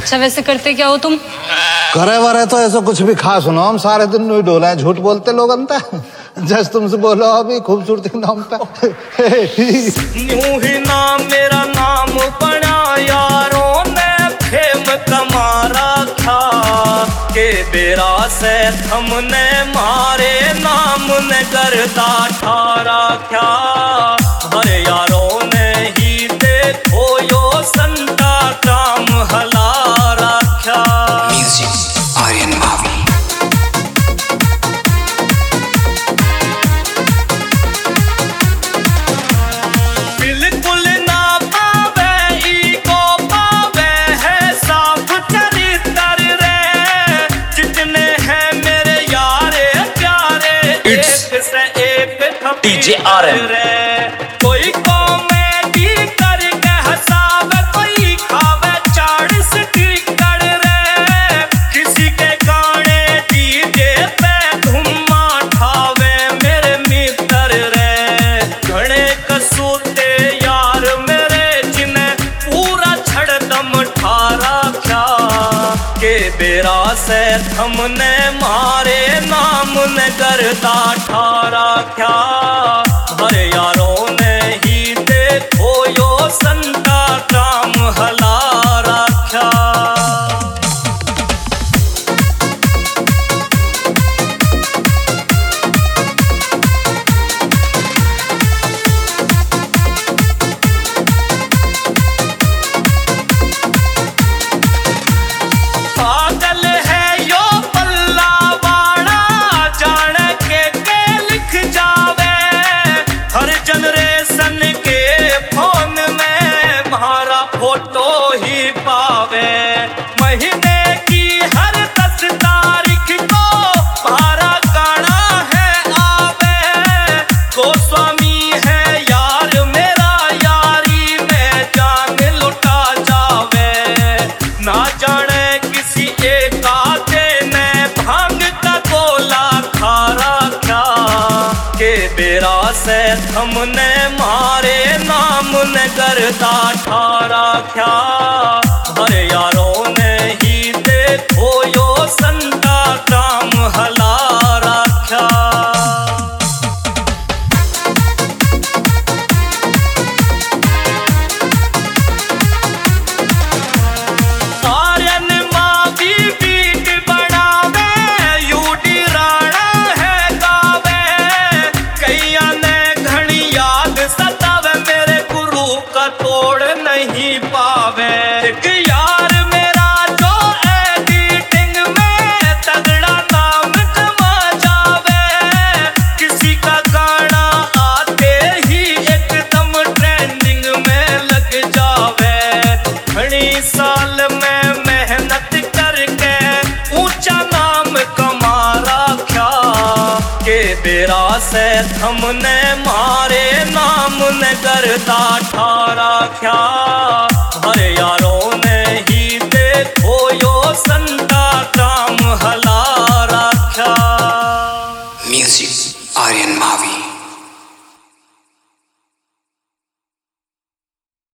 अच्छा वैसे करते क्या हो तुम? करे वरे तो ऐसा कुछ भी खास सुनो, हम सारे दिन नहीं डोला है, झूठ बोलते लोग अंता जस्ट तुमसे बोलो अभी खूबसूरती नाम पे यूं ही नाम मेरा नाम बना यारों ने फेम कमा रखा के बेरा से हमने मारे नाम ने करता ठारा क्या हरे यारों ने ही देखो यो संता काम हला रखा। म्यूजिक आर्यन भाभी। बिल्कुल ना पावे ईगो पावे है साफ चरित्र रे जितने हैं मेरे यारे प्यारे एक से एक डीजे आर्यन रे कोई कॉमेडी करके हंसावे कोई खावे 40 टिकट रे किसी के गाने डीजे पे धुम्मा ठावे मेरे मित्र रे घणे कसूते यार मेरे जिन्हें पूरा छड़ दम ठारा क्या के बेरा से हमने मारे नाम ने करता ठारा क्या हरे यारों ने ही देखो यो संता काम हला रखा। पागल है यो पल्ला वाड़ा जान के लिख जावे हर जनरेशन के फोन में हमारा फोटो ही पावे महीने की हर 10 तारीख को हमारा गाना है आवे गोस्वामी है यार मेरा यारी में जान लुटा जावे ना जाने किसी एक आते ने भांग का गोला खा रखा के बेरा से हमने मारे नाम ने करता ठारा क्या हरे यारों ने ही देखो यो संता काम हला रखा। आर्यन माँ भी बीट बनावे यूडी राणा है गावे कैया ने घनी याद सतावे मेरे गुरु का तोड़ नहीं पावे एक यार मेरा जो एडिटिंग में तगड़ा नाम कमा जावे किसी का गाना आते ही एकदम ट्रेंडिंग में लग जावे घनी साल में मेहनत करके ऊंचा नाम कमा रखा के बेरा से हमने मारे नाम ने करता ठारा क्या हरे यारों ने ही देखो यो संत